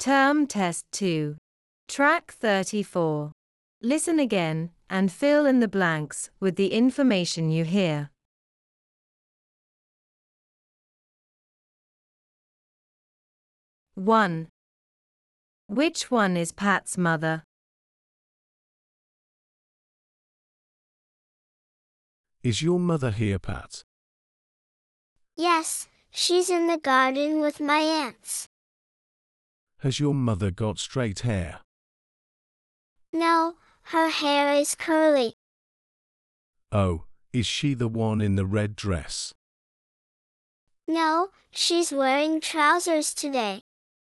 Term Test 2. Track 34. Listen again and fill in the blanks with the information you hear. 1. Which one is Pat's mother? Is your mother here, Pat? Yes, she's in the garden with my aunts. Has your mother got straight hair? No, her hair is curly. Oh, is she the one in the red dress? No, she's wearing trousers today.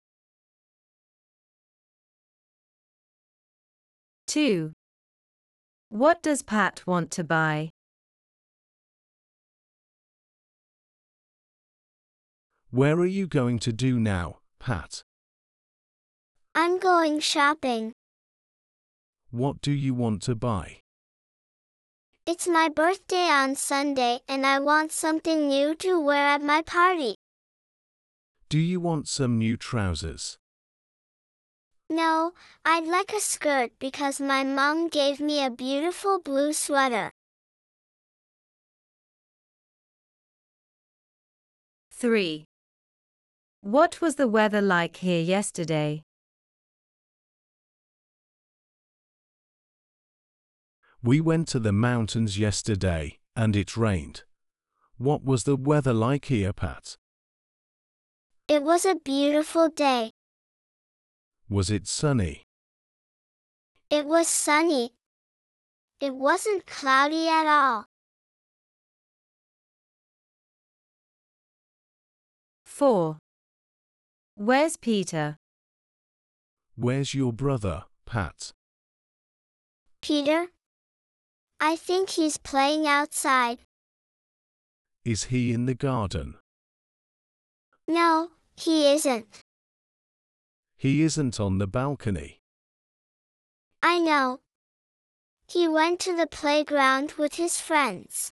2. What does Pat want to buy? Where are you going to do now, Pat? I'm going shopping. What do you want to buy? It's my birthday on Sunday and I want something new to wear at my party. Do you want some new trousers? No, I'd like a skirt because my mom gave me a beautiful blue sweater. 3. What was the weather like here yesterday? We went to the mountains yesterday, and it rained. What was the weather like here, Pat? It was a beautiful day. Was it sunny? It was sunny. It wasn't cloudy at all. 4. Where's Peter? Where's your brother, Pat? Peter? I think he's playing outside. Is he in the garden? No, he isn't. He isn't on the balcony. I know. He went to the playground with his friends.